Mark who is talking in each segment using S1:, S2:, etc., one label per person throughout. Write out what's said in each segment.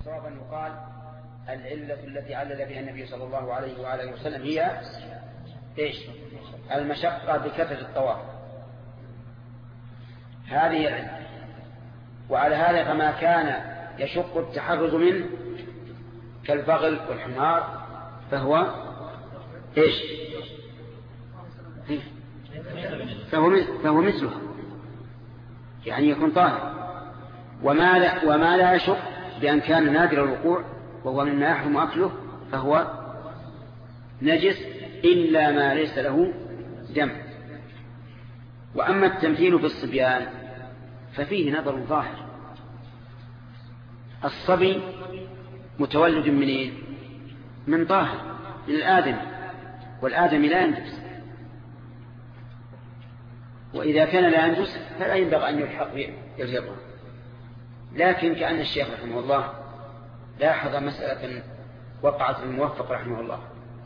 S1: الصواب أن يقال العلة التي علل بها النبي صلى الله عليه وآله وسلم هي إيش؟ المشقة بكثرة الطواف، هذه العلة. وعلى هذا فما كان يشق التحرز منه كالبغل والحمار فهو إيش؟ فهو مثله، يعني يكون طاهر. وما لا يشق بأن كان نادر الوقوع وهو مما يحرم أكله فهو نجس إلا ما ليس له دم. وأما التمثيل بالصبيان ففيه نظر ظاهر. الصبي متولد منين؟ من طاهر، من الآدم، والآدم لا ينجس، وإذا كان لا ينجس فلا ينبغي أن يلحق بالهضة. لكن كأن الشيخ رحمه الله لاحظ مسألة وقعت الموفق رحمه الله.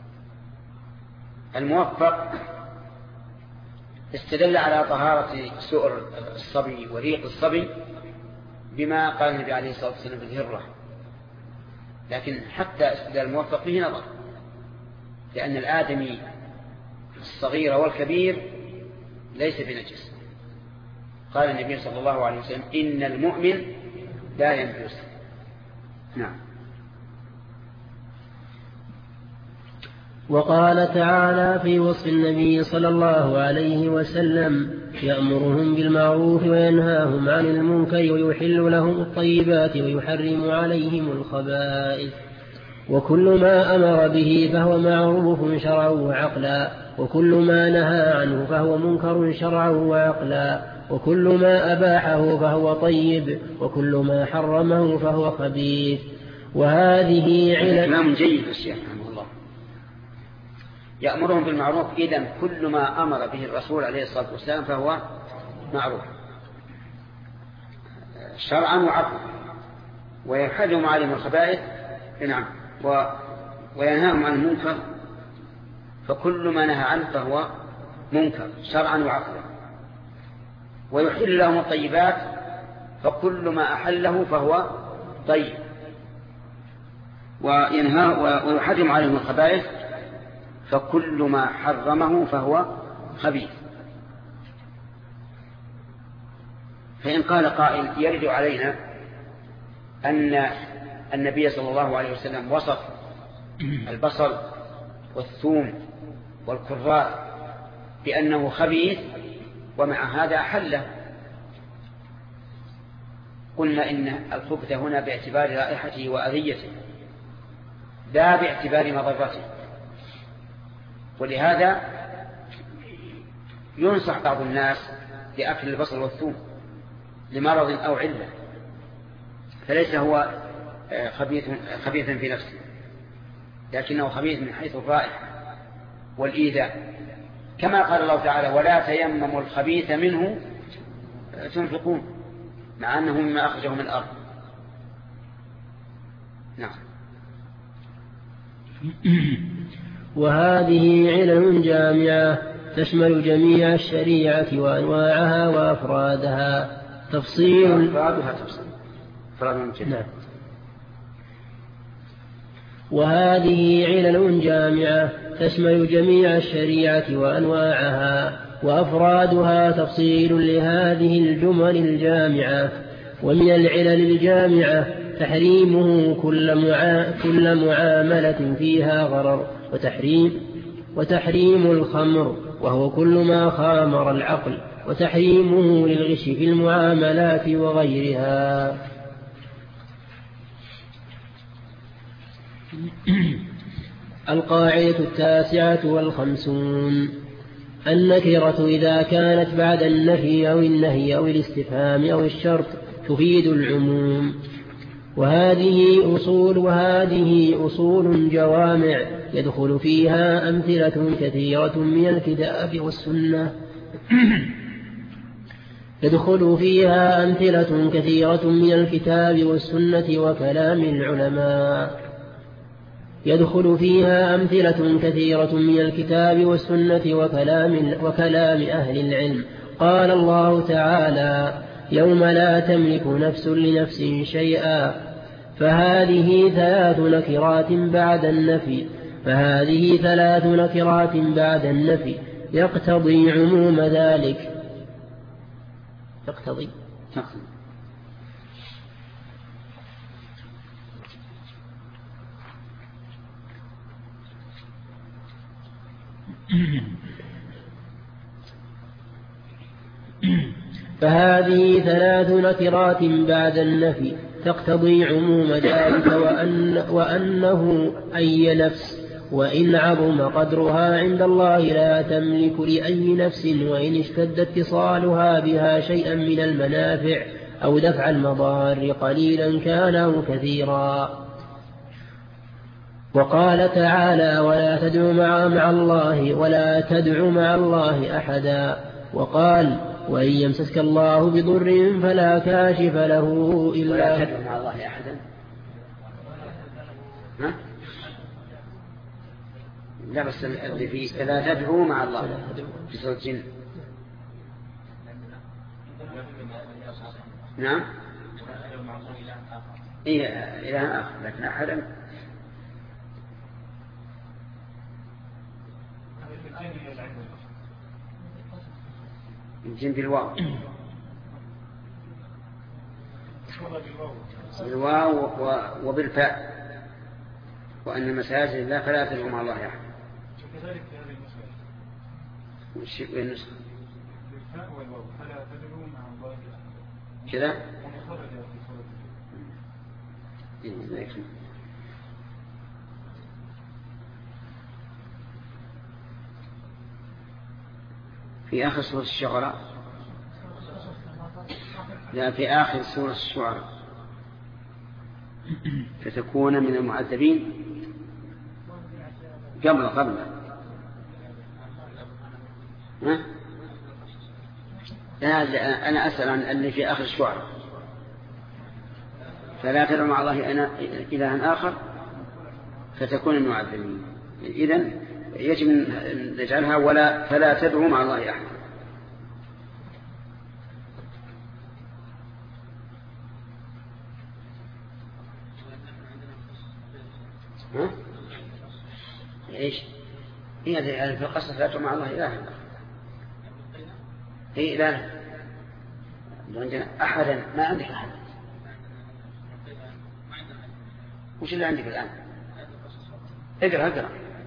S1: الموفق استدل على طهارة سؤر الصبي وريق الصبي بما قال النبي عليه الصلاة والسلام في الهرة، لكن حتى استدلال الموفق فيه نظر، لأن الآدمي الصغير والكبير ليس بنجس. قال النبي صلى الله عليه وسلم إن المؤمن لا ينجس. نعم.
S2: وقال تعالى في وصف النبي صلى الله عليه وسلم يأمرهم بالمعروف وينهاهم عن المنكر ويحل لهم الطيبات ويحرم عليهم الخبائث، وكل ما أمر به فهو معروف شرعا وعقلا، وكل ما نهى عنه فهو منكر شرعا وعقلا، وكل ما أباحه فهو طيب، وكل ما حرمه فهو خبيث. وهذه
S1: كلام جيد الشيخ رحمه الله. يأمرهم بالمعروف، إذن كل ما أمر به الرسول عليه الصلاة والسلام فهو معروف شرعا وعقلا، ويحرم عليهم الخبائث. نعم. وينهاهم عن المنكر، فكل ما نهى عنه فهو منكر شرعا وعقلا، ويحل لهم الطيبات، فكل ما أحله فهو طيب، ويحرم عليهم الخبائث، فكل ما حرمه فهو خبيث. فإن قال قائل يرد علينا أن النبي صلى الله عليه وسلم وصف البصل والثوم والكراث بأنه خبيث ومع هذا أحله، قلنا إن الخبث هنا باعتبار رائحته وأذيته لا باعتبار مضرته، ولهذا ينصح بعض الناس بأكل البصل والثوم لمرض أو علة، فليس هو خبيثا في نفسه، لكنه خبيث من حيث الرائحة والإيذاء، كما قال الله تعالى ولا تيمموا الخبيث منه تنفقون، مع أنه مما أخرجه من الأرض. نعم.
S2: وهذه علل جامعة تشمل جميع الشريعة وأنواعها وأفرادها تفصيل. نعم. وهذه علل جامعة تشمل جميع الشريعة وأنواعها وأفرادها تفصيل لهذه الجمل الجامعة. ومن العلل الجامعة تحريمه كل معاملة فيها غرر، وتحريم الخمر وهو كل ما خامر العقل، وتحريمه للغش في المعاملات وغيرها. القاعدة 59. النكرة إذا كانت بعد النفي أو النهي أو الاستفهام أو الشرط تفيد العموم. وهذه أصول جوامع يدخل فيها أمثلة كثيرة من الكتاب والسنة وكلام العلماء. وكلام أهل العلم. قال الله تعالى يوم لا تملك نفس لنفس شيئا فهذه ثلاث نكرات بعد النفي يقتضي عموم ذلك. يقتضي فهذه ثلاث نكرات بعد النفي تقتضي عموم ذلك، وأنه أي نفس وإن عظم قدرها عند الله لا تملك لأي نفس وإن اشتد اتصالها بها شيئا من المنافع أو دفع المضار قليلا كان أو كثيرا. وقال تعالى: ولا تدع مع الله أحدا. وقال: وإن يمسسك الله بضر فلا كاشف له إلا
S1: ولا تدع مع الله أحدا. لا بس اللي فيه فلا تدعو مع الله في سورة الجن. نعم إيه إله آخر، لكن أحدا الجن بالواو وبالفاء، وأن مساجد الله فلا تدعو مع الله أحد.
S3: كذلك في هذه المسألة بالفاء والواو فلا تدعو مع الله أحد
S1: كذا. في آخر سورة الشعراء، لا في آخر سورة الشعراء فتكون من المعذبين قبل أنا أسأل عن اللي في آخر الشعراء فلا تدعو مع الله إلها آخر فتكون من المعذبين. إذن يجب أن نجعلها فلا تدعو مع الله أحد. إيش هي في القصة لا تدعو مع الله إلها. هي لا عندنا أحدا، ما عندك أحد. وش اللي عندك الآن؟ اقرأ.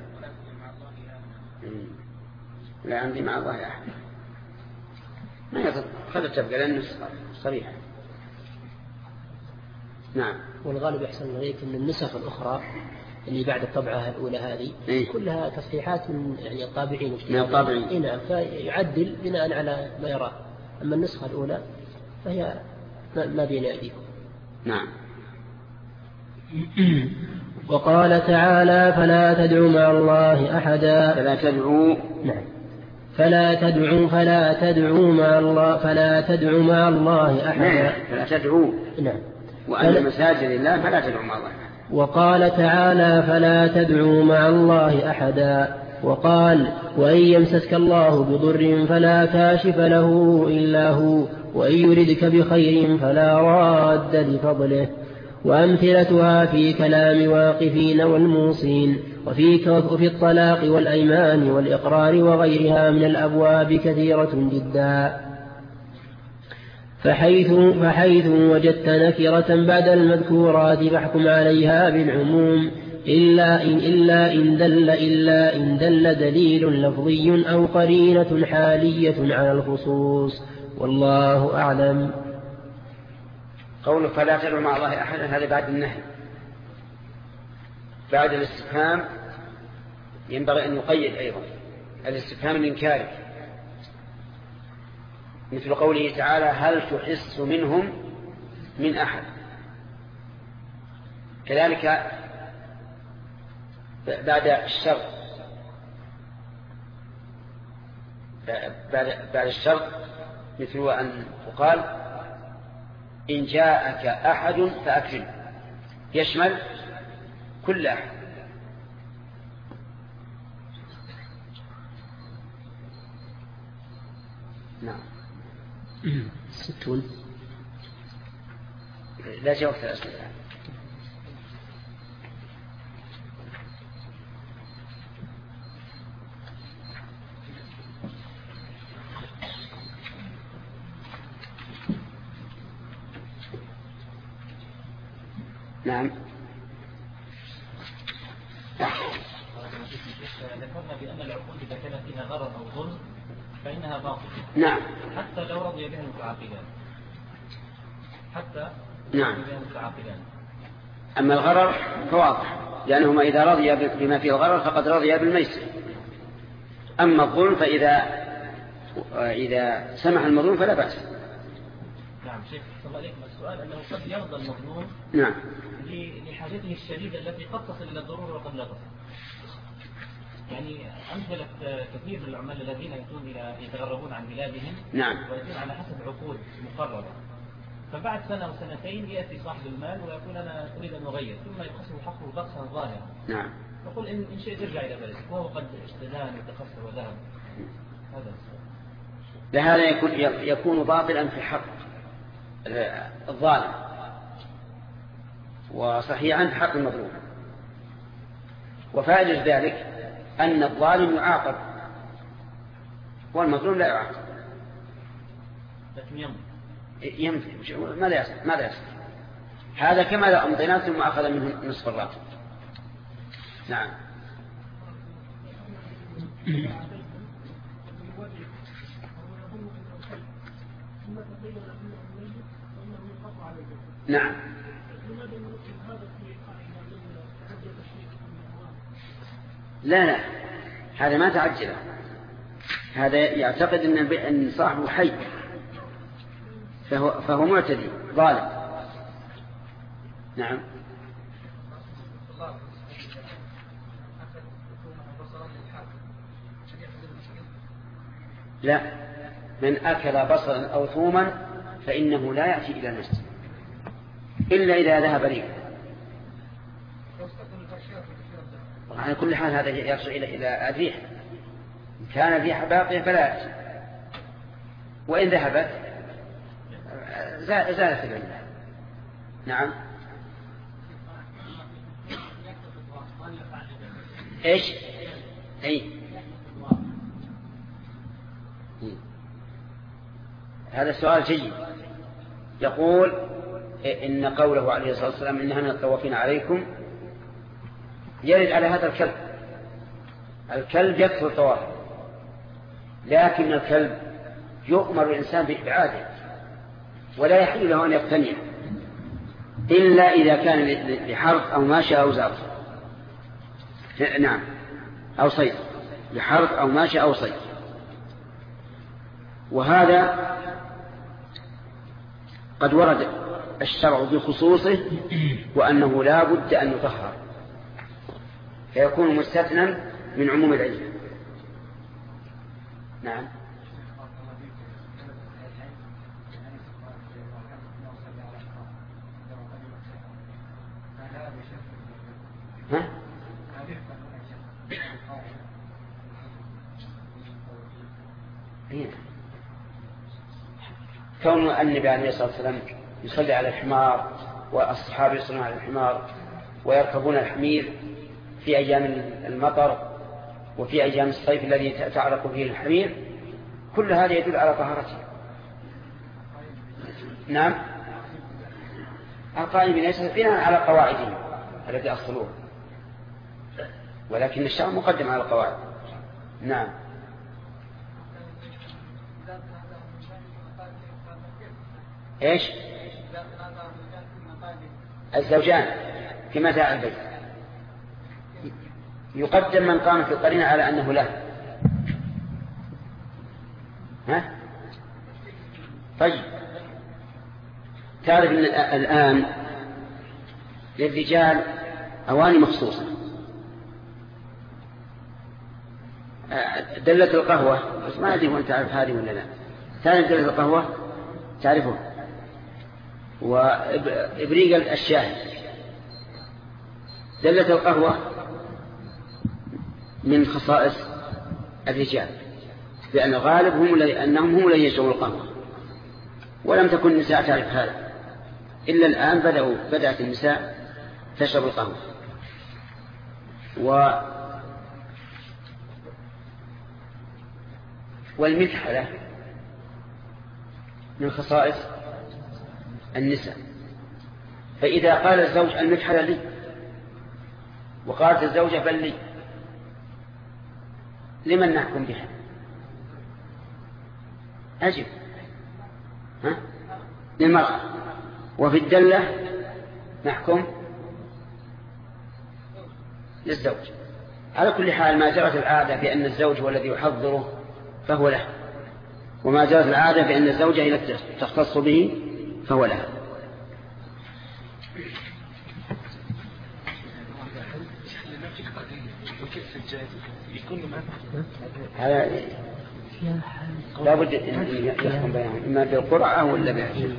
S1: لا عندي مع الله أحد. ما يضر، خذ تبقى لأنه صريح. نعم.
S2: والغالب يحسن إليك أن النسخ الأخرى اللي بعد الطبعة الأولى هذه كلها تصحيحات من يعني الطابعين. نعم، فيعدل بناء على ما يراه. أما النسخة الأولى فهي ما بين أيديكم.
S1: نعم.
S2: وقال تعالى: فلا تدعو مع الله أحدا. فلا تدعو مع الله أحدا.
S1: فلا تدعو.
S2: نعم.
S1: وأن مساجد الله فلا تدعو مع الله أحدا.
S2: وقال تعالى: فلا تدعوا مع الله أحدا. وقال: وإن يمسسك الله بضر فلا كاشف له إلا هو وإن يردك بخير فلا راد لفضله. وأمثلتها في كلام واقفين والموصين وفي الطلاق والأيمان والإقرار وغيرها من الأبواب كثيرة جدا. فحيث وجدت نكرة بعد المذكورات فاحكم عليها بالعموم إلا إن دل دليل لفظي أو قرينة حالية على الخصوص، والله أعلم.
S1: قوله فلا تدعو مع الله أحدا هذا بعد النهي. بعد الاستفهام ينبغي أن يقيد أيضا الاستفهام الإنكاري، مثل قوله تعالى: هل تحس منهم من أحد. كذلك بعد الشرط مثل أن تقال: إن جاءك أحد فأكرمه، يشمل كل أحد. نعم.
S2: 60
S1: لا جواب الأسئلة. نعم.
S4: ذكرنا بأن العقود إذا كان فيها غرض أو ظلم فإنها باطلة.
S1: نعم.
S4: حتى لو رضي بها المتعاقدان.
S1: نعم. أما الغرر فواضح، لأنهما إذا رضي بما فيه الغرر فقد رضي بالميسر. أما الظلم فإذا سمح المظلوم فلا بأس.
S4: نعم شيخ صلى الله عليه وسلم، السؤال أنه قد يرضى المظلوم
S1: نعم
S4: لحاجته الشديدة التي قد تصل إلى الضرورة وقد لا تصل. يعني أمثلة كثير من العمال الذين يتغربون عن بلادهم
S1: نعم
S4: ويكون على حسب عقود مقررة، فبعد سنة أو سنتين يأتي صاحب المال ويقول أنا أريد أن أغير، ثم يقسم حقه بقسا ظاهرا.
S1: نعم.
S4: يقول إن شئت ترجع إلى بلدك، وهو قد استدان وتخسر وذهب. هذا
S1: لهذا يكون باطلا في حق الظالم وصحيحا في حق المظلوم. وفائدة ذلك أن الظالم يعاقب والمظلوم لا يعاقب،
S4: لكن
S1: يمضي. ماذا يصل؟ هذا كما لو أمضينا ثم أخذ منه نصف الراتب. نعم. نعم. لا هذا ما تعجله، هذا يعتقد أن صاحبه حي فهو معتدي ظالم. نعم. لا، من أكل بصلا أو ثوما فإنه لا يأتي إلى المسجد إلا إذا ذهب ريح. على كل حال هذا يرجع إلى الريح، إن كان الريح باقية فلا يأتي، وإن ذهبت زالت العلة. نعم. إيش؟ هذا السؤال جيد. يقول إن قوله عليه الصلاة والسلام إنها من الطوافين عليكم يرد على هذا الكلب يكثر طوافه، لكن الكلب يؤمر الإنسان بإبعاده ولا يحل له أن يقتنيه إلا إذا كان لحرث أو ماشية أو زرع. نعم، أو صيد، لحرث أو ماشية أو صيد. وهذا قد ورد الشرع بخصوصه وأنه لا بد أن يطهر، فيكون مستثنى من عموم العلم. نعم. ها؟ كون النبي عليه الصلاة والسلام يصلي على الحمار والصحابة يصلون على الحمار ويركبون الحمير في أيام المطر وفي أيام الصيف الذي تعرق فيه الحمير، كل هذا يدل على طهارته. نعم. القائمين ليس بناء على قواعدهم التي أصلوها، ولكن الشرع مقدم على القواعد. نعم. ايش؟ الزوجان في متاع البيت يقدم من قام في القرينة على أنه له. ها؟ طيب، تعرف أن الآن للرجال أواني مخصوصة. دلة القهوة، بس ما أدري وأنت تعرف هذه ولا لا. تعرف دلة القهوة؟ تعرفه؟ وإبريق الشاهي. دلة القهوة من خصائص الرجال، لأن الغالب أنهم هم الذين يشربون القهوة، ولم تكن النساء تعرف هذا إلا الآن بدأت النساء تشرب القهوة. والمكحلة من خصائص النساء، فإذا قال الزوج المكحلة لي وقالت الزوجة بل لي، لمن نحكم بها؟ أجب. للمرأة. وفي الدلة نحكم للزوج. على كل حال ما جرت العادة بأن الزوج هو الذي يحضره فهو له، وما جرت العادة بأن الزوجة هي التي تختص به فهو لها. لا بد أن يحكم بينهم إما بالقرعة ولا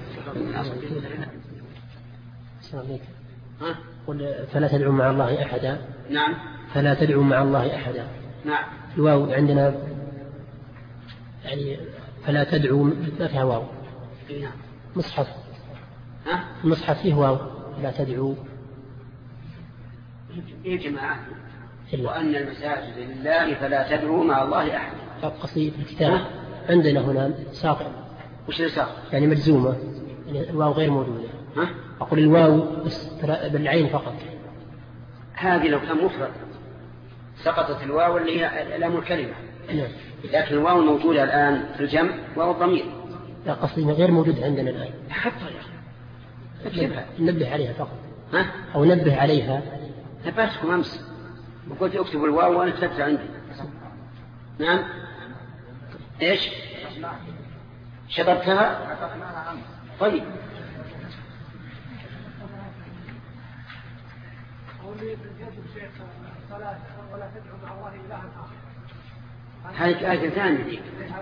S2: فلا تدعو مع الله أحدا.
S1: نعم.
S2: فلا تدعو مع الله أحدا.
S1: نعم.
S2: الواو عندنا يعني فلا تدعو ما فيها واو.
S1: نعم.
S2: مصحف المصحف فيه واو لا تدعو.
S1: يا جماعة وأن المساجد لله فلا تدعو مع الله أحد.
S2: قصيد الكتاب عندنا هنا ساقط.
S1: وش الساقط؟
S2: يعني مجزومة، يعني الواو غير موجودة. أقول الواو بالعين فقط.
S1: هذه لو كان مفرد سقطت الواو اللي هي لام الكلمة. لكن الواو موجودة الآن في الجمع واو الضمير.
S2: لا قصدي غير موجود عندنا الآن.
S1: حطها اكتبها.
S2: نبه عليها فقط. أو نبه عليها.
S1: نبهتكم أمس وقلت اكتب الواو وأنا كتبتها عندي. نعم. إيش؟ شطبتها؟ طيب. هذه آية ثانية.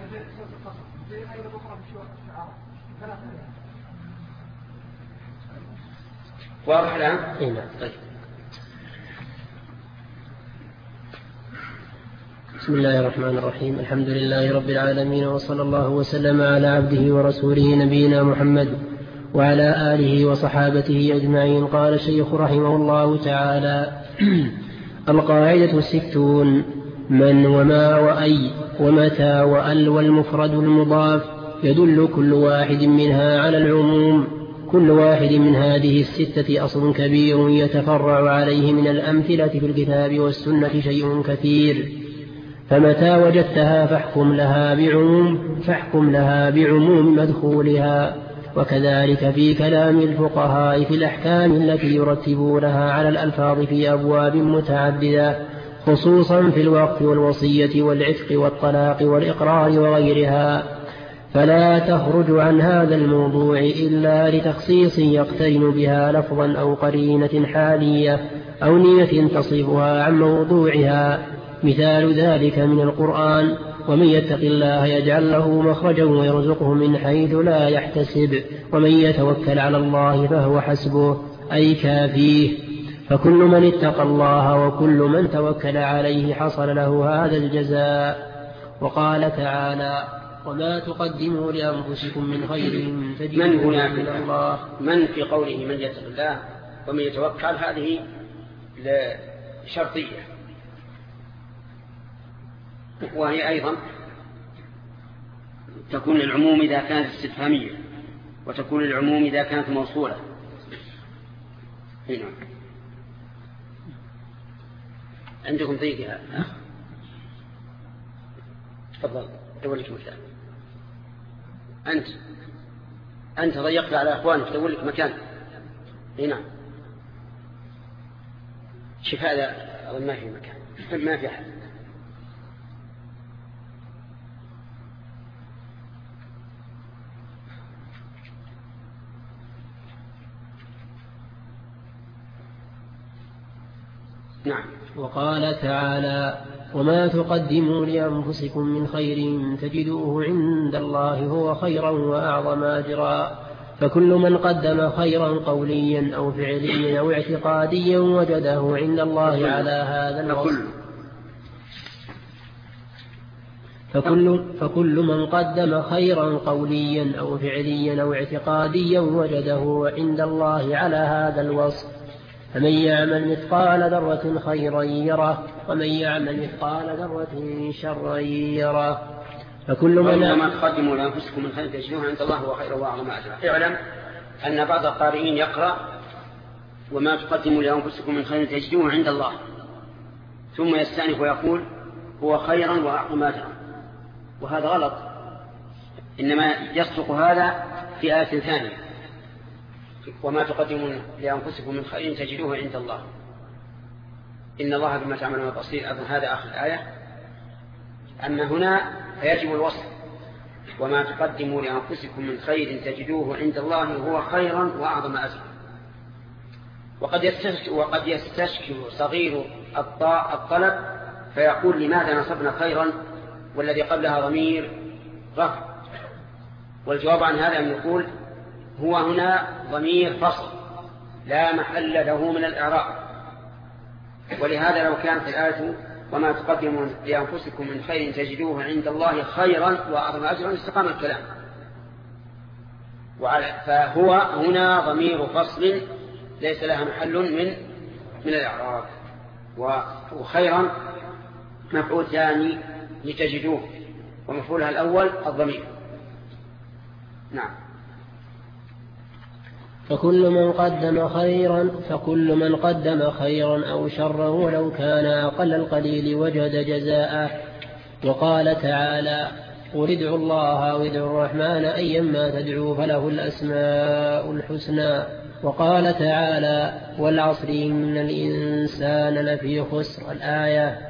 S1: واضح الآن؟ طيب.
S2: بسم الله الرحمن الرحيم. الحمد لله رب العالمين، وصلى الله وسلم على عبده ورسوله نبينا محمد وعلى آله وصحابته أجمعين. قال الشيخ رحمه الله تعالى: القاعدة 60: من وما وأي ومتى وأل والمفرد المضاف يدل كل واحد منها على العموم. كل واحد من هذه الستة أصل كبير يتفرع عليه من الأمثلة في الكتاب والسنة شيء كثير، فمتى وجدتها فاحكم لها بعموم مدخولها. وكذلك في كلام الفقهاء في الأحكام التي يرتبونها على الألفاظ في أبواب متعددة، خصوصا في الوقف والوصية والعتق والطلاق والإقرار وغيرها، فلا تخرج عن هذا الموضوع إلا لتخصيص يقترن بها لفظا أو قرينة حالية أو نية تصرفها عن موضوعها. مثال ذلك من القرآن: ومن يتق الله يجعل له مخرجا ويرزقه من حيث لا يحتسب ومن يتوكل على الله فهو حسبه، أي كافيه. فكل من اتقى الله وكل من توكل عليه حصل له هذا الجزاء. وقال تعالى: وما تقدموا لأنفسكم من خير تجدوه من الله.
S1: من في قوله من يتق الله ومن يتوكل هذه شرطية، وهي أيضا تكون العموم إذا كانت استفهامية، وتكون العموم إذا كانت موصولة. هنا عندكم ضيقها. تفضل دور لك مكان. أنت ضيقت على أخوانك، دور لك مكان. هنا شوف هذا أظن ما في مكان، ما في أحد. نعم.
S2: وقال تعالى: وما تقدموا لأنفسكم من خير تجدوه عند الله هو خيرا وأعظم أجرا. فكل من قدم خيرا قوليا أو فعليا أو اعتقاديا وجده عند الله على هذا الوصف. فكل من قدم خيرا قوليا أو فعليا أو اعتقاديا وجده عند الله على هذا الوصف. فمن يعمل مثقال ذرة خيرا يره ومن يعمل مثقال ذرة شرا يره. فكل
S1: من تقدموا لأنفسكم من خير تجدوه عند الله هو خير وأعظم أجرا. اعلم أن بعض القارئين يقرأ وما تقدموا لأنفسكم من خير تجدوه عند الله، ثم يستأنف ويقول هو خيرا وأعظم أجرا، وهذا غلط. إنما يصدق هذا في آية ثانية، وما تقدموا لأنفسكم من خير تجدوه عند الله إن الله بما تعملون بصير. أظن هذا آخر الآية. أما هنا فيجب الوصف، وما تقدموا لأنفسكم من خير تجدوه عند الله هو خيرا وأعظم أجرا. وقد يستشكل صغير الطلب فيقول لماذا نصبنا خيرا والذي قبلها ضمير رفع؟ والجواب عن هذا أن نقول هو هنا ضمير فصل لا محل له من الإعراب، ولهذا لو كانت الآية وما تقدموا لأنفسكم من خير تجدوه عند الله خيرا وأعظم أجرا استقام الكلام. فهو هنا ضمير فصل ليس لها محل من الإعراب. وخيرا مفعول ثاني لتجدوه، ومفعولها الأول الضمير. نعم.
S2: فكل من قدم خيرا أو شرا ولو كان أقل القليل وجد جزاءه. وقال تعالى قل ادعوا الله أو ادعوا الرحمن أيما تدعوا فله الأسماء الحسنى. وقال تعالى والعصر إن الإنسان لفي خسر الآية.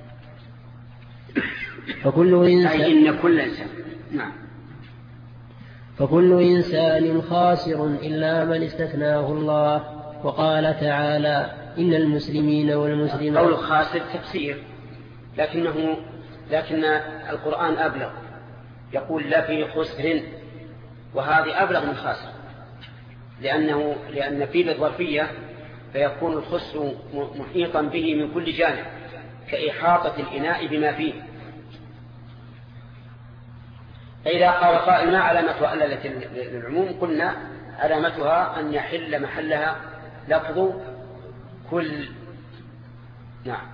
S2: فكل إنسان خاسر إلا من استثناه الله. وقال تعالى إن المسلمين والمسلمات.
S1: قول خاسر تفسير، لكن القرآن أبلغ، يقول لفي خسر، وهذه أبلغ من خاسر، لأن في الظرفية فيكون الخسر محيطا به من كل جانب كإحاطة الإناء بما فيه. فإذا قال قائل ما علامة علة للعموم؟ قلنا علامتها أن يحل محلها لفظ كل. نعم.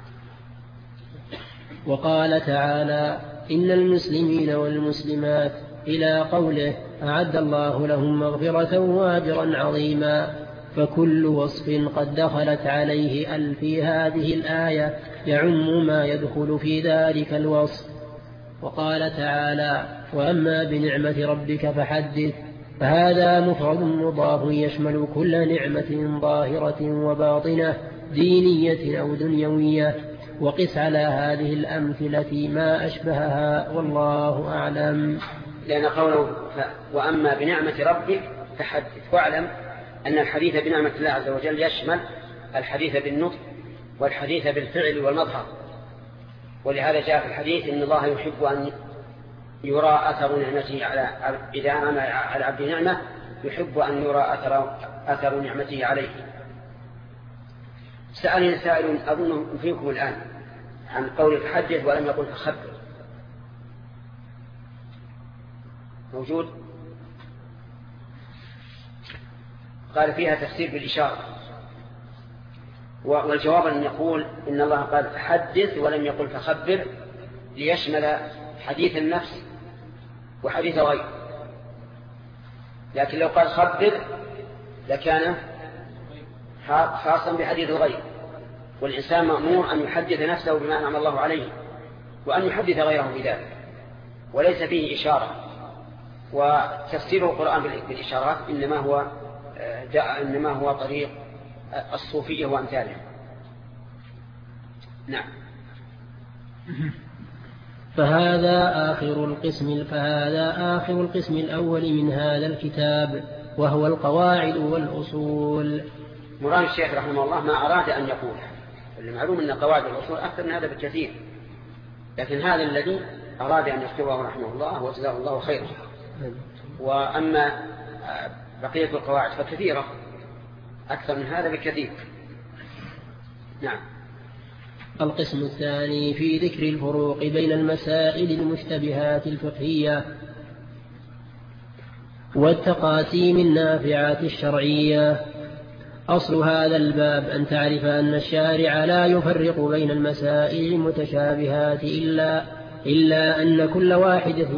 S2: وقال تعالى إن المسلمين والمسلمات إلى قوله أعد الله لهم مغفرة وأجرا عظيما. فكل وصف قد دخلت عليه أل في هذه الآية يعم ما يدخل في ذلك الوصف. وقال تعالى وأما بنعمة ربك فحدث، فهذا مفرد مضاف يشمل كل نعمة ظاهرة وباطنة دينية أو دنيوية. وقس على هذه الأمثلة ما أشبهها والله أعلم.
S1: لأن قوله وأما بنعمة ربك فحدث، واعلم أن الحديث بنعمة الله عز وجل يشمل الحديث بالنطق والحديث بالفعل والمظهر. ولهذا جاء في الحديث إن الله يحب أن يرى أثر نعمته إذا أنعم على عبد نعمة يحب أن يرى أثر نعمته عليه. سألني سائل أظن فيكم الآن عن قول فحدث ولم يقل فخبر، موجود؟ قال فيها تفسير بالإشارة، والجواب أن يقول إن الله قال فحدث ولم يقل فخبر ليشمل حديث النفس وحديث الغير. لكن لو قال خبر لكان خاصا بحديث الغير، والإنسان مأمور أن يحدث نفسه بما أنعم الله عليه وأن يحدث غيره بذلك، وليس فيه إشارة. وتفسير القرآن بالإشارات إنما هو طريق الصوفية وأمثالها. نعم.
S2: فهذا آخر القسم الأول من هذا الكتاب، وهو القواعد والأصول.
S1: مراد الشيخ رحمه الله ما أراد أن يقول، المعلوم أن قواعد الأصول أكثر من هذا بالكثير، لكن هذا الذي أراد أن يكتبه رحمه الله وجزاه الله خيرا. وأما بقية القواعد فكثيرة أكثر من هذا بكثير. نعم.
S2: القسم الثاني في ذكر الفروق بين المسائل المشتبهات الفقهية والتقاسيم النافعات الشرعية. أصل هذا الباب أن تعرف أن الشارع لا يفرق بين المسائل المتشابهات إلا أن كل واحدة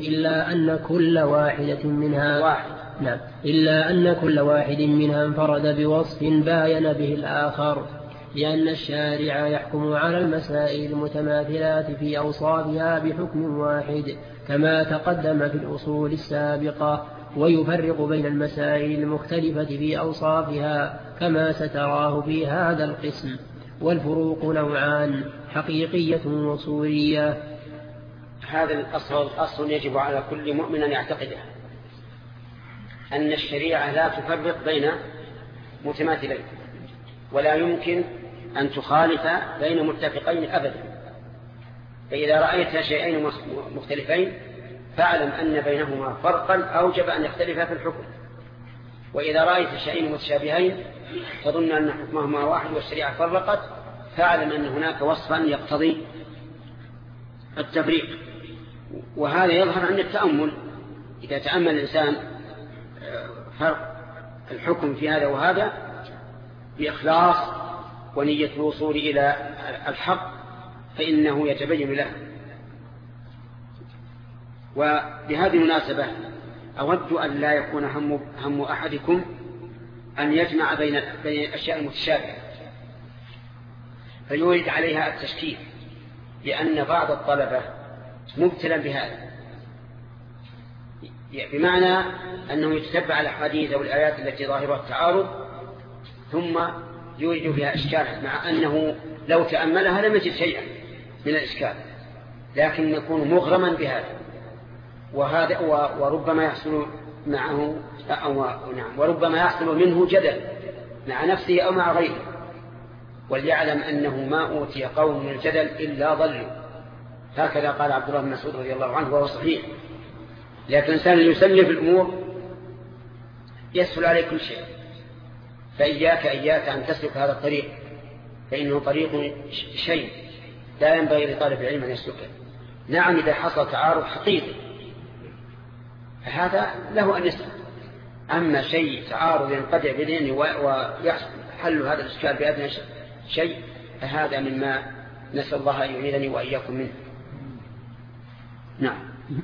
S2: منها انفرد بوصف باين به الآخر، لأن الشارع يحكم على المسائل المتماثلات في أوصافها بحكم واحد كما تقدم في الأصول السابقة، ويفرق بين المسائل المختلفة في أوصافها كما ستراه في هذا القسم. والفروق نوعان: حقيقية وصورية.
S1: هذا الأصل يجب على كل مؤمن أن يعتقده، أن الشريعة لا تفرق بين متماثلين، ولا يمكن أن تخالف بين متفقين أبدا. فإذا رأيت شيئين مختلفين فاعلم أن بينهما فرقا أوجب أن يختلفا في الحكم، وإذا رأيت شيئين متشابهين تظن أن حكمهما واحد والشريعة فرقت، فاعلم أن هناك وصفا يقتضي التفريق. وهذا يظهر عند التأمل، إذا تأمل الإنسان فرق الحكم في هذا وهذا بإخلاص ونية الوصول إلى الحق فإنه يتبين له. وبهذه المناسبة أود أن لا يكون هم أحدكم أن يجمع بين الأشياء المتشابهة فيورد عليها التشكيل، لأن بعض الطلبة مبتلا بهذا، بمعنى أنه يتتبع الأحاديث أو الآيات التي ظاهرها التعارض ثم يورد فيها إشكالا، مع أنه لو تأملها لم يجد شيئا من الإشكال، لكن يكون مغرما بهذا. وهذا وربما يحصل معه وربما يحصل منه جدل مع نفسه أو مع غيره. وليعلم أنه ما أوتي قوم من الجدل إلا ضلوا، هكذا قال عبد الله بن مسعود رضي الله عنه، وهو صحيح. لكن الإنسان يسلف الأمور يسهل عليه كل شيء، فإياك أن تسلك هذا الطريق، فإنه طريق شيء لا ينبغي لطالب العلم أن يسلكه. نعم إذا حصل تعارض حقيقي فهذا له أن يسلك، أما شيء تعارض ينقطع بدينه ويحل هذا الإشكال بأدنى شيء فهذا مما نسأل الله أن يعيذني وإياكم منه. نعم.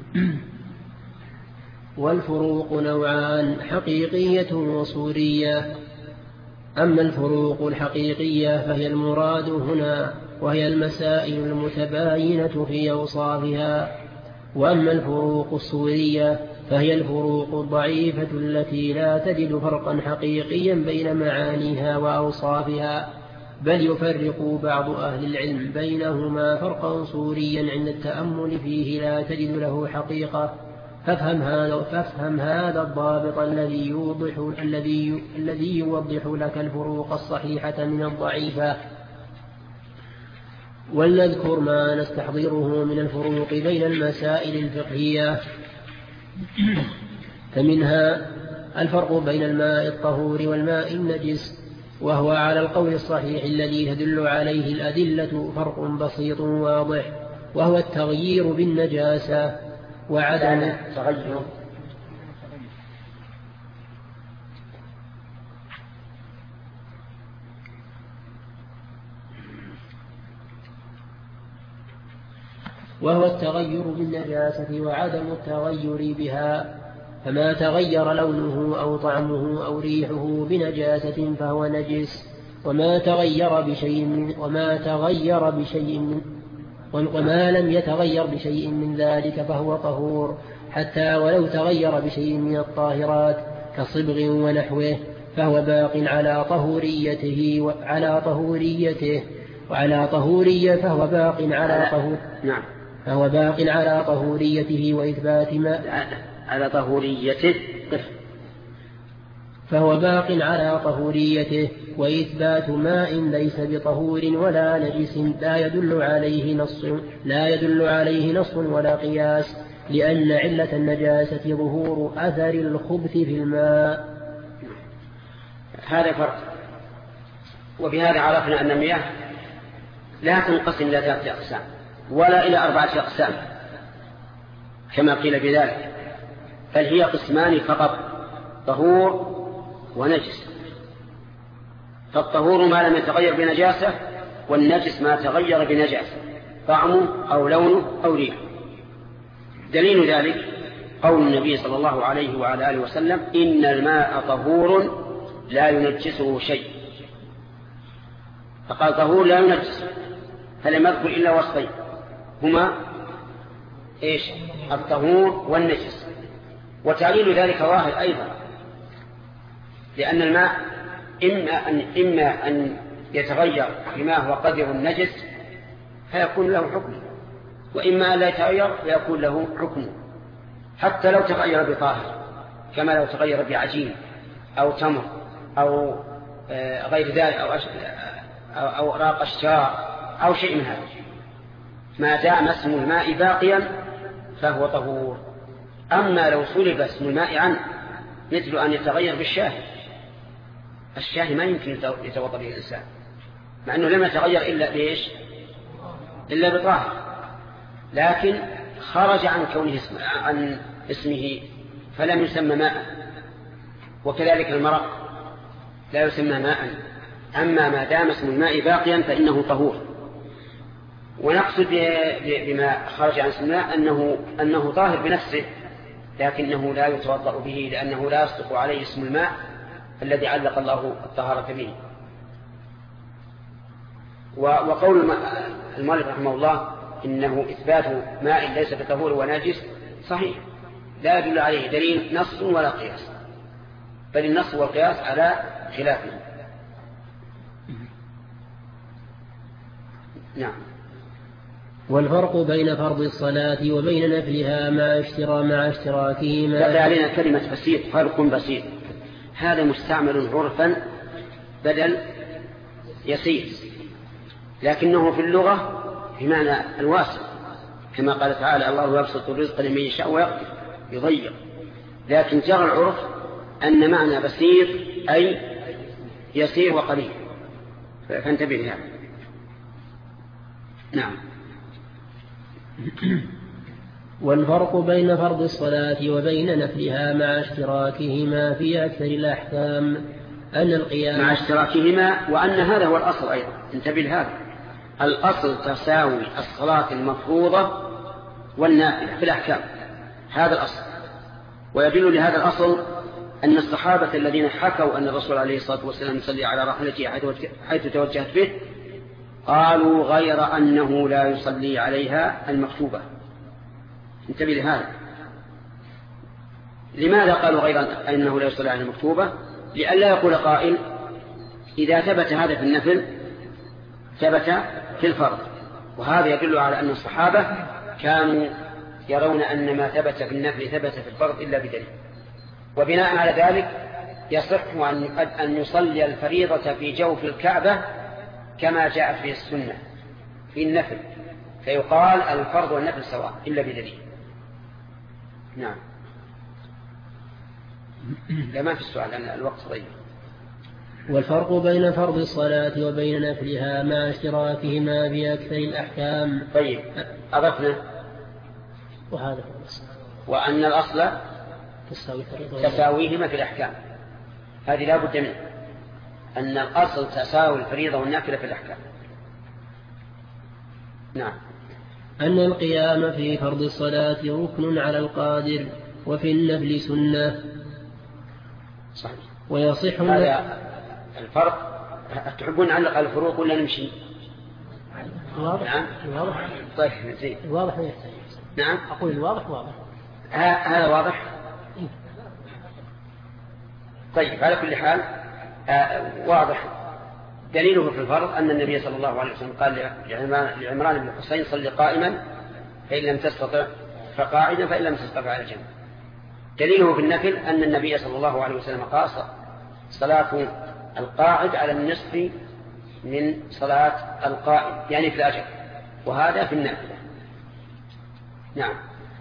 S2: والفروق نوعان: حقيقية وصورية. أما الفروق الحقيقية فهي المراد هنا، وهي المسائل المتباينة في أوصافها. وأما الفروق الصورية فهي الفروق الضعيفة التي لا تجد فرقا حقيقيا بين معانيها وأوصافها، بل يفرق بعض أهل العلم بينهما فرقا صوريا عند التأمل فيه لا تجد له حقيقة. فافهم هذا الضابط الذي يوضح لك الفروق الصحيحة من الضعيفة. ولنذكر ما نستحضره من الفروق بين المسائل الفقهية. فمنها الفرق بين الماء الطهور والماء النجس، وهو على القول الصحيح الذي تدل عليه الأدلة فرق بسيط واضح، وهو التغيير بالنجاسة وعدم التغير. وهو التغير بالنجاسة وعدم التغير بها، فما تغير لونه أو طعمه أو ريحه بنجاسة فهو نجس، وما لم يتغير بشيء من ذلك فهو طهور، حتى ولو تغير بشيء من الطاهرات كصبغ ونحوه فهو باق على طهوريته فهو باق على طهوريته وإثبات ما
S1: على طهوريته
S2: فهو باق على طهوريته وإثبات ماء ليس بطهور ولا نجس لا يدل عليه نص ولا قياس، لأن علة النجاسة ظهور أثر الخبث في الماء.
S1: هذا فرق. وبهذا عرفنا أن المياه لا تنقسم إلى 3 أقسام ولا إلى 4 أقسام كما قيل بذلك، بل هي قسمان فقط: طهور ونجس. فالطهور ما لم يتغير بنجاسة، والنجس ما تغير بنجاسة، طعمه أو لونه أو ريحه. دليل ذلك قول النبي صلى الله عليه وعلى آله وسلم: إن الماء طهور لا ينجسه شيء. فقال طهور لا ينجس، فلم يذكر إلا وصفين هما إيش؟ الطهور والنجس. وتعليل ذلك ظاهر أيضا، لأن الماء إما أن يتغير بما هو قدر النجس فيكون له حكم، وإما لا يتغير فيكون له حكم، حتى لو تغير بطاهر، كما لو تغير بعجين أو تمر أو غير ذلك أو أوراق أشجار أو شيء من هذا، ما دام اسم الماء باقيا فهو طهور. أما لو سلب اسم الماء عنه، مثل أن يتغير بالشاهي، الشاهي ما يمكن يتوضأ به الإنسان، مع أنه لم يتغير إلا بإيش؟ إلا بطاهر، لكن خرج عن كونه عن اسمه فلم يسمى ماء. وكذلك المرق لا يسمى ماء، أما ما دام اسم الماء باقيا فإنه طهور. ونقصد بما خرج عن اسم الماء أنه طاهر بنفسه، لكنه لا يتوضأ به، لأنه لا يصدق عليه اسم الماء الذي علق الله الطهارة به. وقول المؤلف رحمه الله إنه إثبات ماء ليس بطهور وناجس صحيح، لا يدل عليه دليل نص ولا قياس، بل النص والقياس على خلافه. نعم.
S2: والفرق بين فرض الصلاة وبين نفلها مع اشتراكهما.
S1: لا علينا كلمة بسيط، فرق بسيط، هذا مستعمل عرفا بدل يسير، لكنه في اللغة بمعنى الواسع، كما قال تعالى: الله يبسط الرزق لمن يشاء ويقدر يضيق. لكن جرى العرف أن معنى بسيط أي يسير وقليل، فانتبه لهذا. نعم.
S2: والفرق بين فرض الصلاة وبين نفلها مع اشتراكهما في أكثر الأحكام أن القيام
S1: مع اشتراكهما، وأن هذا هو الأصل أيضا. انتبه لهذا، الأصل تساوي الصلاة المفروضة والنافلة في الأحكام، هذا الأصل. ويدل لهذا الأصل أن الصحابة الذين حكوا أن الرسول عليه الصلاة والسلام يصلي على راحلته حيث توجهت به قالوا غير أنه لا يصلي عليها المكتوبة. انتبه لهذا. لماذا قالوا غير أنه لا يصلي عليها المكتوبة؟ لئلا يقول قائل إذا ثبت هذا في النفل ثبت في الفرض، وهذا يدل على أن الصحابة كانوا يرون أن ما ثبت في النفل ثبت في الفرض إلا بدليل. وبناء على ذلك يصح أن يصلي الفريضة في جوف الكعبة كما جاءت في السنة في النفل، فيقال الفرض والنفل سواء إلا بدليل. نعم. لا ما في السؤال لأن الوقت ضيق.
S2: والفرق بين فرض الصلاة وبين نفلها مع اشتراكهما بأكثر الأحكام.
S1: طيب أضفنا
S2: وهذا هو الأصل،
S1: وأن الأصل تساويهما في الأحكام، هذه لا بد منه، أن الأصل تساوي الفريضة والنافلة في الأحكام. نعم.
S2: أن القيام في فرض الصلاة ركن على القادر، وفي النفل سنة.
S1: صحيح.
S2: ويصح
S1: هذا الفرق. تحبون نعلق على الفروق ولا نمشي؟
S2: واضح.
S1: نعم.
S2: واضح.
S1: طيب زين.
S2: واضح يحتاج.
S1: نعم.
S2: أقول الواضح واضح.
S1: هذا واضح. طيب على كل حال واضح. دليله في الفرض أن النبي صلى الله عليه وسلم قال لعمران بن حسين: صل قائما فإن لم تستطع فقاعدا فإن لم تستطع على جنب. دليله في النفل أن النبي صلى الله عليه وسلم قال: صلاة القاعد على النصف من صلاة القائم، يعني في الأجر، وهذا في النافلة. نعم.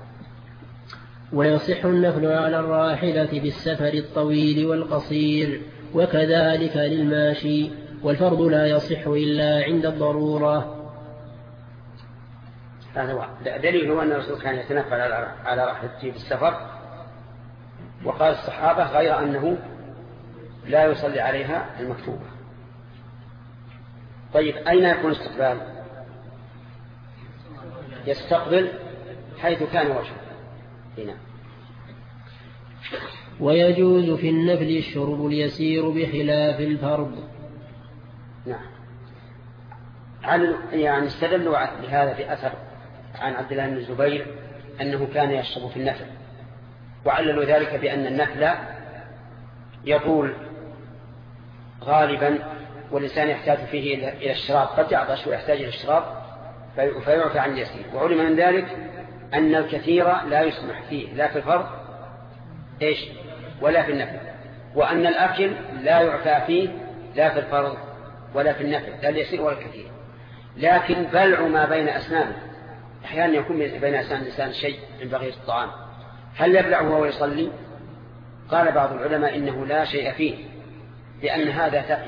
S2: ويصح النفل على الراحلة في السفر الطويل والقصير، وكذلك للماشي، والفرض لا يصح إلا عند الضرورة.
S1: هذا هو دليل هو أن الرسول كان يتنفل على راحلته في السفر، وقال الصحابة غير أنه لا يصلي عليها المكتوبة. طيب أين يكون استقبال؟ يستقبل حيث كان وجهه هنا.
S2: ويجوز في النفل الشرب اليسير بخلاف الفرض.
S1: نعم. يعني استدلوا بهذا في أثر عن عبد الله بن الزبير أنه كان يشرب في النفل، وعللوا ذلك بأن النفل يطول غالبا والإنسان يحتاج فيه إلى الشراب، قد يعطش ويحتاج إلى الشراب فيعفى عن اليسير. وعلم من ذلك أن الكثير لا يسمح فيه لا في الفرض ولا في النفل، وأن الأكل لا يعفى فيه لا في الفرض ولا في النفل، لا اليسير ولا الكثير. لكن بلع ما بين أسنانه، أحيانا يكون بين أسنان الإنسان شيء من بقية الطعام، هل يبلعه وهو يصلي؟ قال بعض العلماء إنه لا شيء فيه، لأن هذا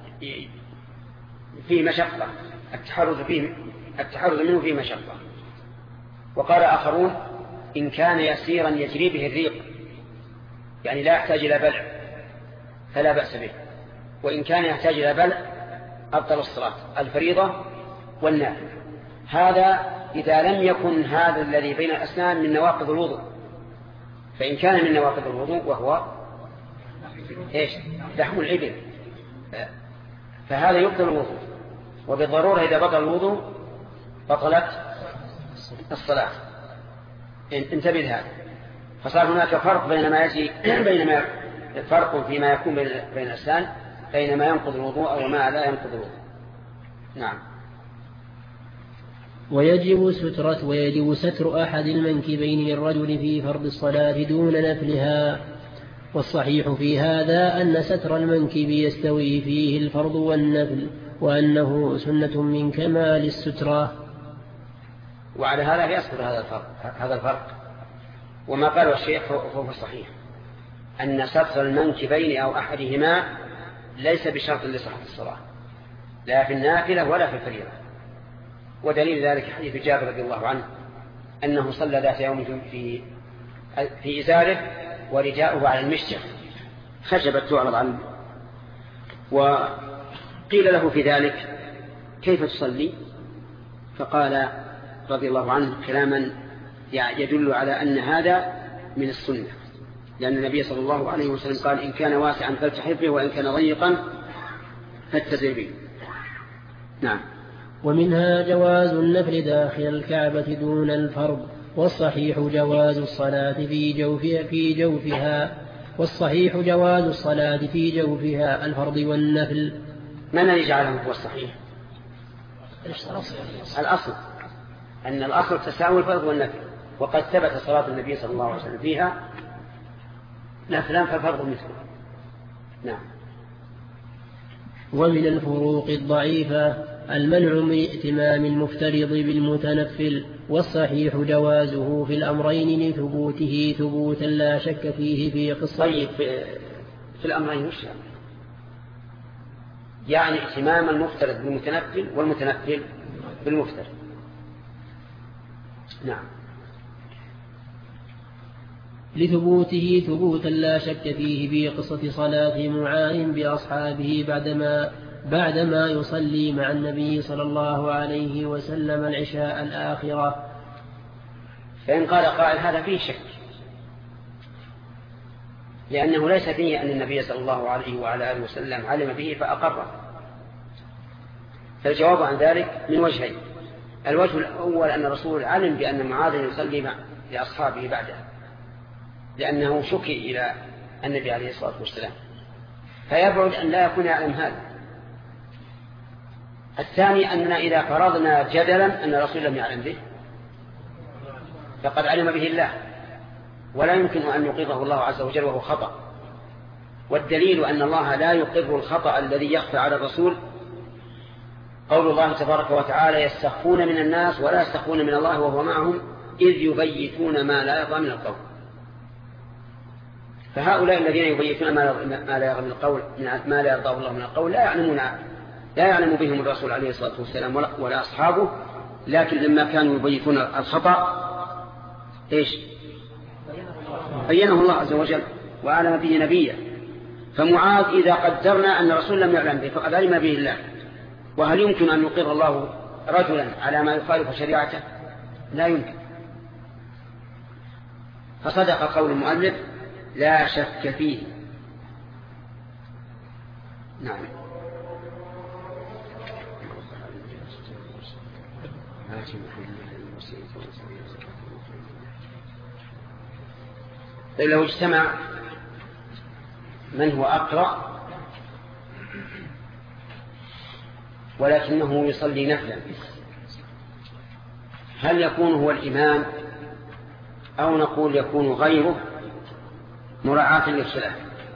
S1: فيه مشقة، التحرز منه فيه مشقة. وقال آخرون إن كان يسيرا يجري به الريق، يعني لا يحتاج إلى بلع فلا بأس به، وإن كان يحتاج إلى بلع أبطل الصلاة الفريضة والنافلة. هذا إذا لم يكن هذا الذي بين الأسنان من نواقض الوضوء، فإن كان من نواقض الوضوء وهو لحم الإبل فهذا يبطل الوضوء، وبالضرورة إذا بطل الوضوء بطلت الصلاة. انتبه لهذا. فصار هناك فرق بين فرق فيما يكون بين الأسنان بين ما ينقض الوضوء وما لا ينقض الوضوء. نعم.
S2: ويجب ستر أحد المنكبين للرجل في فرض الصلاة دون نفلها. والصحيح في هذا أن ستر المنكب يستوي فيه الفرض والنفل، وأنه سنة من كمال السترة.
S1: وعلى هذا يذكر هذا الفرق. وما قاله الشيخ فهو الصحيح أن ستر المنكبين أو أحدهما ليس بشرط لصحة الصلاة لا في النافلة ولا في الفريضة. ودليل ذلك حديث جابر رضي الله عنه أنه صلى ذات يوم في إزاره ورداؤه على المشجع، خشبت تعرض عنه، وقيل له في ذلك كيف تصلي؟ فقال رضي الله عنه كلاما يدل على أن هذا من السنة، لأن النبي صلى الله عليه وسلم قال إن كان واسعا فالتحف به وإن كان ضيقا فاتزر به. نعم.
S2: ومنها جواز النفل داخل الكعبة دون الفرض، والصحيح جواز الصلاة في جوفها والصحيح جواز الصلاة في جوفها الفرض والنفل.
S1: من الذي جعله هو الصحيح؟ الأصل أن الأصل تساوي الفرض والنفل، وقد ثبت صلاة النبي صلى الله عليه وسلم فيها نفلا فالفرض مثله. نعم.
S2: ومن الفروق الضعيفة المنع من ائتمام المفترض بالمتنفل، والصحيح جوازه في الأمرين لثبوته ثبوتا لا شك فيه في قصة.
S1: طيب في الأمرين وش يعني ائتمام المفترض بالمتنفل والمتنفل بالمفترض؟ نعم.
S2: لثبوته ثبوتا لا شك فيه في قصة صلاة معاذ بأصحابه بعدما يصلي مع النبي صلى الله عليه وسلم العشاء الآخرة.
S1: فإن قال قائل هذا فيه شك، لأنه ليس فيه أن النبي صلى الله عليه وعلى آله وسلم علم به فأقره. فالجواب عن ذلك من وجهين. الوجه الأول أن الرسول علم بأن معاذ يصلي لأصحابه بعده، لأنه شكي إلى النبي عليه الصلاة والسلام، فيبعد أن لا يكون يعلم هذا. الثاني أننا إذا فرضنا جدلا أن الرسول لم يعلم به فقد علم به الله، ولا يمكن أن يقره الله عز وجل وهو خطأ. والدليل أن الله لا يقر الخطأ الذي يخفى على الرسول قول الله تبارك وتعالى يستخفون من الناس ولا يستخفون من الله وهو معهم إذ يبيتون ما لا يرضى من القول. فهؤلاء الذين يبيتون ما لا يرضى من القول ما لا يرضى الله من القول لا يعلم بهم الرسول عليه الصلاة والسلام ولا أصحابه، لكن لما كانوا يبيتون الخطأ بينه الله عز وجل وأعلم به نبيه. فمعاذ إذا قدرنا أن الرسول لم يعلم به فقد علم به الله. وهل يمكن أن يقر الله رجلا على ما يخالف شريعته؟ لا يمكن. فصدق قول المؤلف لا شك فيه. نعم. لو اجتمع من هو أقرأ ولكنه يصلي نفلا، هل يكون هو الإمام أو نقول يكون غيره مراعاة للخلاف؟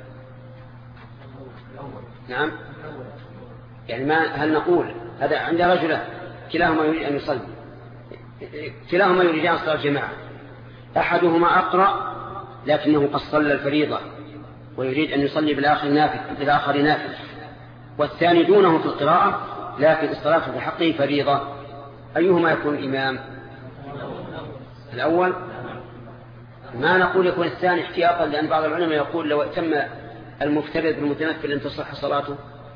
S1: نعم، يعني ما هل نقول هذا عند رجل كلاهما يريد أن يصلي، كلاهما يريدان صلاة الجماعة، أحدهما أقرأ لكنه قد صلى الفريضة ويريد أن يصلي بالآخر نافل، والثاني دونه في القراءة لكن الصلاة في حقه فريضة، أيهما يكون الإمام؟ الأول. ما نقول يكون الثاني احتياطا، لأن بعض العلماء يقول لو اتم المفترض بالمتنفل أن تصح صلاته.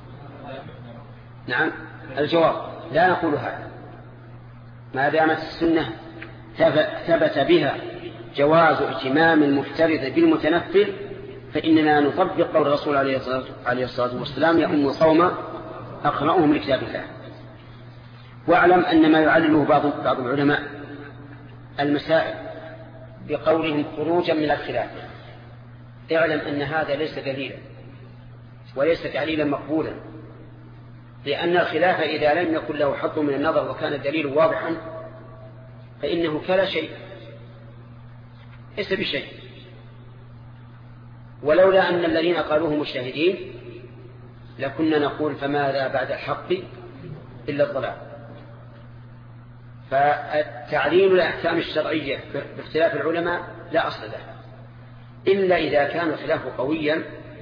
S1: نعم، الجواب لا نقول هذا، ما دامت السنة ثبت بها جواز اتمام المفترض بالمتنفل فإننا نطبق قول الرسول عليه الصلاة والسلام يؤم القوم أقرأهم لكتاب الله. واعلم أن ما يعلله بعض العلماء المسائل بقولهم خروجا من الخلاف، اعلم أن هذا ليس دليلا وليس تعليلا مقبولا، لأن الخلاف إذا لم يكن له حظ من النظر وكان الدليل واضحا فإنه كلا شيء، ليس بشيء. ولولا أن الذين قالوه مجتهدين لكنا نقول فماذا بعد الحق إلا الضلال. فالتعليل الأحكام الشرعية باختلاف العلماء لا أصل له إلا إذا كان الخلاف قويا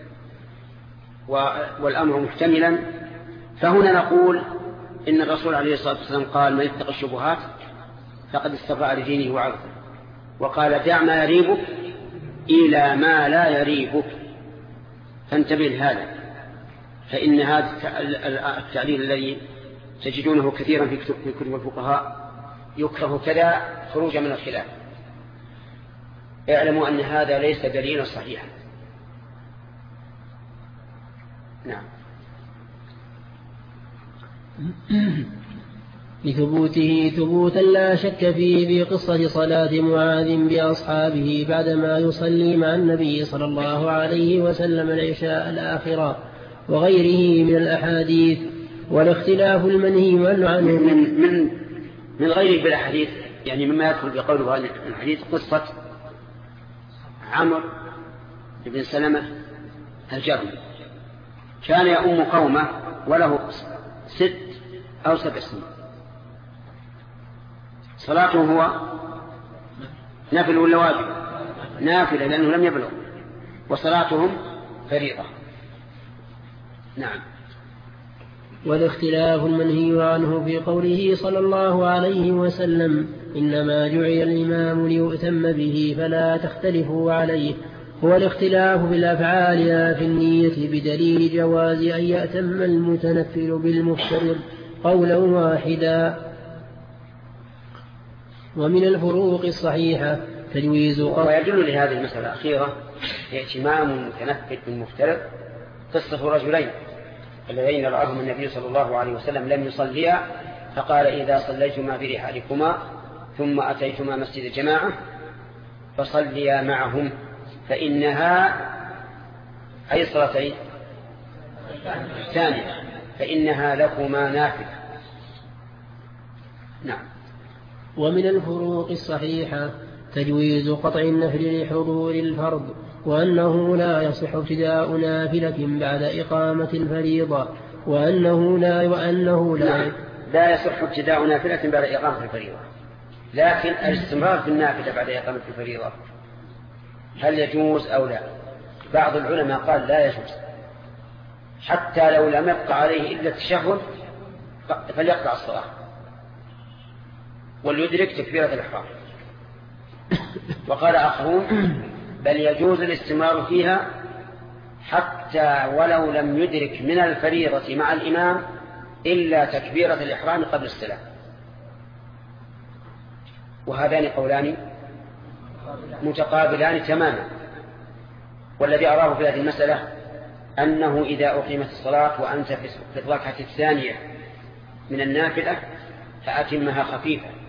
S1: والأمر محتملا. فهنا نقول إن الرسول عليه الصلاة والسلام قال من اتقى الشبهات فقد استبرأ لدينه وعرضه، وقال دع ما يريبك إلى ما لا يريبك، فانتبه لهذا، فإن هذا التعليل الذي تجدونه كثيرا في كتب الفقهاء يكره كذا خروجا من الخلاف. اعلموا أن هذا ليس دليلا صحيحا. نعم.
S2: لثبوته ثبوتا لا شك فيه في قصة صلاة معاذ بأصحابه بعدما يصلي مع النبي صلى الله عليه وسلم العشاء الآخرة وغيره من الأحاديث، والاختلاف المنهي عنه
S1: من غيره بالأحاديث، يعني مما يدخل بقوله هذا الحديث قصة عمرو بن سلمة الجرمي، كان يؤم قومه وله 6 أو 7 سنين، صلاته هو نافل ولا واجب؟ نافلة لأنه لم يبلغ، وصلاتهم فريضة. نعم.
S2: والاختلاف المنهي عنه في قوله صلى الله عليه وسلم إنما جعل الإمام ليؤتم به فلا تختلفوا عليه، هو الاختلاف بالأفعال لا في النية، بدليل جواز أن يأتم المتنفل بالمفترض قولا واحدا. ومن الفروق الصحيحة تجويز
S1: ويدل لهذه المسألة الأخيرة ائتمام المتنفل بالمفترض قصة رجلين اللذين رآهم النبي صلى الله عليه وسلم لم يصليا، فقال إذا صليتما في رحالكما ثم أتيتما مسجد الجماعة فصليا معهم فإنها أي صلاتين ثانية فإنها لكما نافلة. نعم.
S2: ومن الفروق الصحيحة تجويز قطع النفل لحضور الفرض، وأنه لا يصح ابتداء نافلة بعد إقامة الفريضة، وأنه لا
S1: يصح ابتداء نافلة بعد إقامة الفريضة، لكن الاستمرار في النافلة بعد إقامة الفريضة هل يجوز أو لا؟ بعض العلماء قال لا يجوز، حتى لو لم يبقى عليه إلا التشهد فليقطع الصلاة وليدرك تكبيرة الإحرام. وقال آخرون بل يجوز الاستمرار فيها حتى ولو لم يدرك من الفريضة مع الإمام إلا تكبيرة الإحرام قبل السلام. وهذان قولان متقابلان تماما. والذي أراه في هذه المسألة أنه إذا أقيمت الصلاة وأنت في الركعة الثانية من النافلة فأتمها خفيفة،